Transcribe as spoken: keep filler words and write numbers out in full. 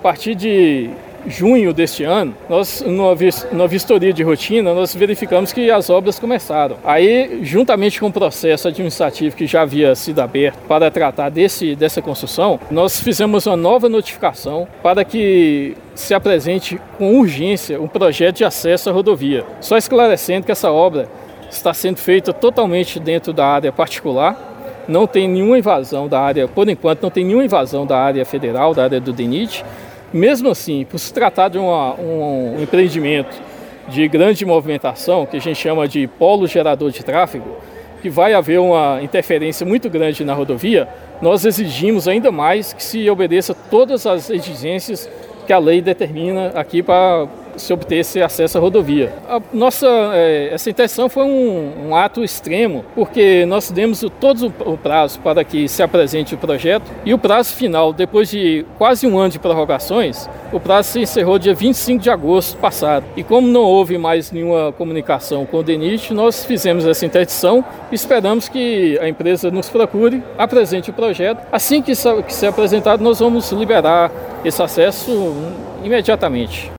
partir de junho deste ano, nós, numa vistoria de rotina, nós verificamos que as obras começaram. Aí, juntamente com o processo administrativo que já havia sido aberto para tratar desse, dessa construção, nós fizemos uma nova notificação para que se apresente com urgência um projeto de acesso à rodovia. Só esclarecendo que essa obra está sendo feita totalmente dentro da área particular, não tem nenhuma invasão da área, por enquanto não tem nenhuma invasão da área federal, da área do D E N I T. Mesmo assim, por se tratar de uma, um, um empreendimento de grande movimentação, que a gente chama de polo gerador de tráfego, que vai haver uma interferência muito grande na rodovia, nós exigimos ainda mais que se obedeça todas as exigências que a lei determina aqui para se obter esse acesso à rodovia. A nossa, é, essa intenção foi um, um ato extremo, porque nós demos todo o prazo para que se apresente o projeto e o prazo final, depois de quase um ano de prorrogações, o prazo se encerrou dia vinte e cinco de agosto passado. E como não houve mais nenhuma comunicação com o D E N I T, nós fizemos essa interdição e esperamos que a empresa nos procure, apresente o projeto. Assim que, que ser apresentado, nós vamos liberar esse acesso imediatamente.